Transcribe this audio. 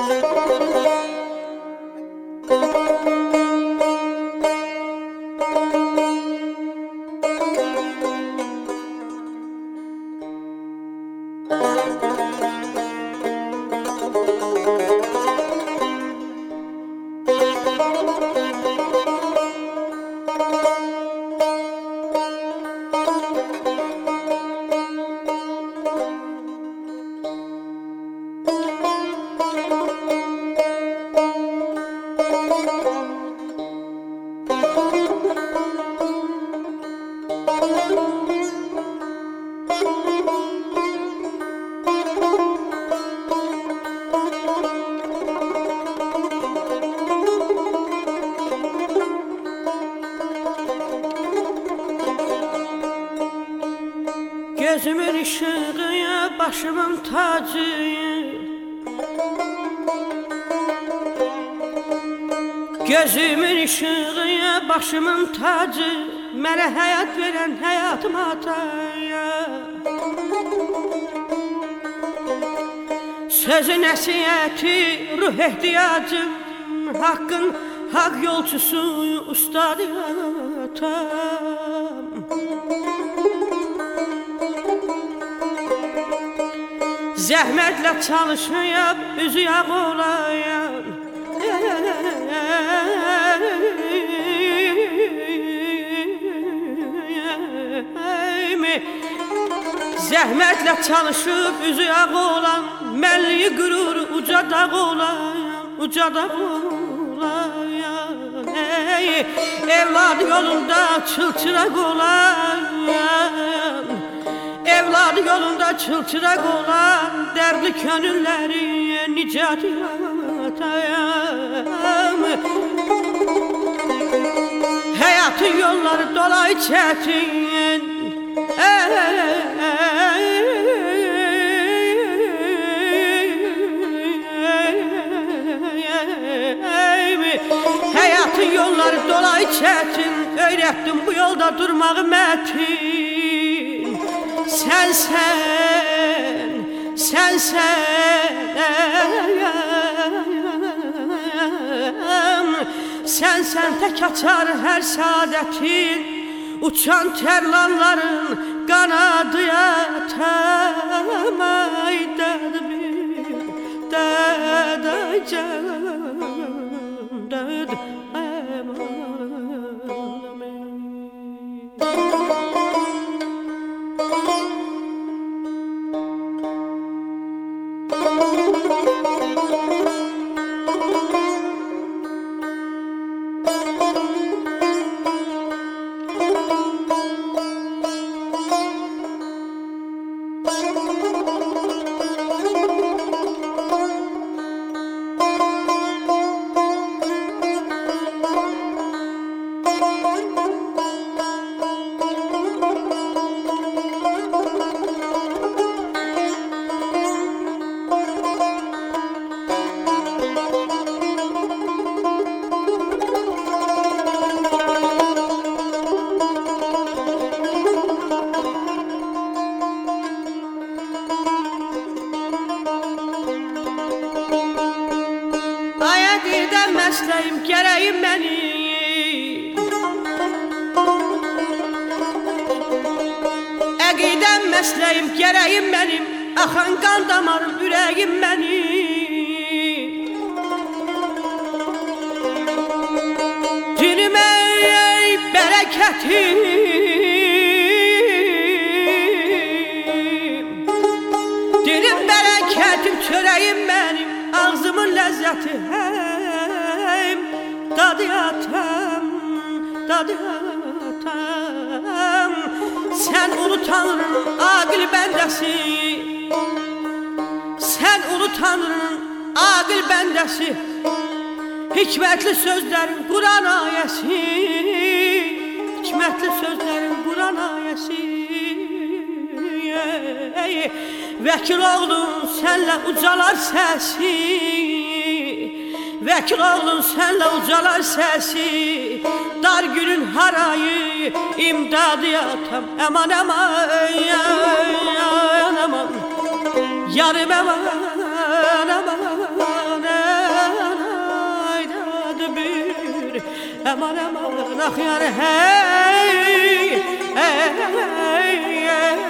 Gözümün ışığı, başımın tacı. Gözümün ışığı, başımın tacı. Mənə həyat verən həyatım ataya. Sözü nəsiyyəti, ruh ehtiyacım. Haqqın haqq yolçusu, ustad atam. Zəhmətlə çalışıyam, üzü yağ olayam. Zəhmətlə çalışıb, üzü yağ olan, mənliyi qürur, uca dağ olayam, uca dağ olayam. Evladı yolunda çılçıraq olayam. Evladı yolunda çılçıraq olan, dərdli könülləri nicat atayam. Həyatın yolları dolay çətin. Həyatın yolları dolay çətin. Öyrətdim bu yolda durmağı mətin. Sənsən, sənsən tək açar hər saadətin. Uçan tərlanların qanadı yatam. Ay dədbir, dədəcəm, dədəm aləmin. Məsləyim, gərəyim mənim. Əqidəm məsləyim, gərəyim mənim. Axan qan damarım, ürəyim mənim. Dilim ey bərəkətim. Dilim bərəkətim, çörəyim mənim. Ağzımın ləzzəti dadı atam, dadı atam. Sən ulu Tanrının aqil bəndəsi. Sən ulu Tanrının aqil bəndəsi. Hikmətli sözlərin Quran ayəsi. Hikmətli sözlərin Quran ayəsi. Vəkil oğlum sənlə ucalar səsi. Vəkil oğlun sənlə ucalar səsi. Dar günün harayı imdadı atam. Əman əman aman, yarım əman aman. aman aman ah yar hey hey hey, hey.